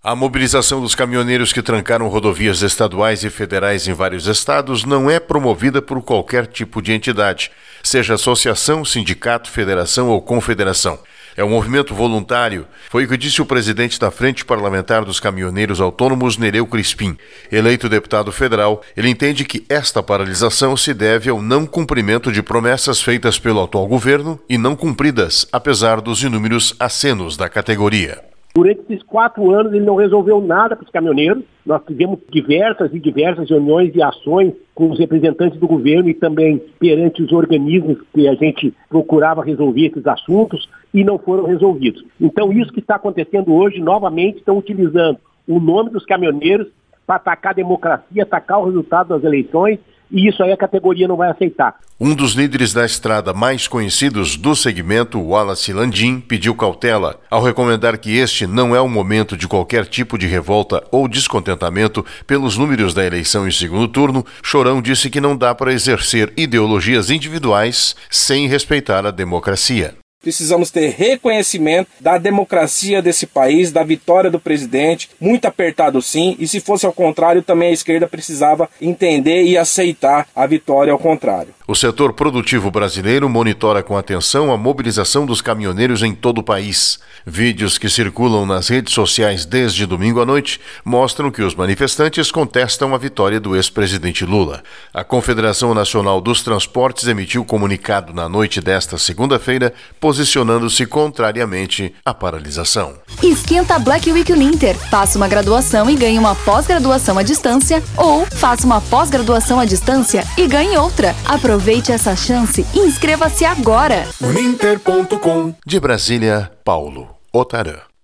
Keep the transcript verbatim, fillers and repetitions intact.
A mobilização dos caminhoneiros que trancaram rodovias estaduais e federais em vários estados não é promovida por qualquer tipo de entidade, seja associação, sindicato, federação ou confederação. É um movimento voluntário, foi o que disse o presidente da Frente Parlamentar dos Caminhoneiros Autônomos, Nereu Crispim. Eleito deputado federal, ele entende que esta paralisação se deve ao não cumprimento de promessas feitas pelo atual governo e não cumpridas, apesar dos inúmeros acenos da categoria. Durante esses quatro anos ele não resolveu nada para os caminhoneiros. Nós tivemos diversas e diversas reuniões e ações com os representantes do governo e também perante os organismos que a gente procurava resolver esses assuntos e não foram resolvidos. Então isso que está acontecendo hoje, novamente estão utilizando o nome dos caminhoneiros para atacar a democracia, atacar o resultado das eleições, e isso aí a categoria não vai aceitar. Um dos líderes da estrada mais conhecidos do segmento, Wallace Landim, pediu cautela ao recomendar que este não é o momento de qualquer tipo de revolta ou descontentamento pelos números da eleição em segundo turno. Chorão disse que não dá para exercer ideologias individuais sem respeitar a democracia. Precisamos ter reconhecimento da democracia desse país, da vitória do presidente, muito apertado sim, e se fosse ao contrário, também a esquerda precisava entender e aceitar a vitória ao contrário. O setor produtivo brasileiro monitora com atenção a mobilização dos caminhoneiros em todo o país. Vídeos que circulam nas redes sociais desde domingo à noite mostram que os manifestantes contestam a vitória do ex-presidente Lula. A Confederação Nacional dos Transportes emitiu comunicado na noite desta segunda-feira, posicionando-se contrariamente à paralisação. Esquenta Black Week Uninter. Faça uma graduação e ganhe uma pós-graduação à distância, ou faça uma pós-graduação à distância e ganhe outra. Aproveite essa chance e inscreva-se agora. Uninter ponto com. De Brasília, Paulo Otarã.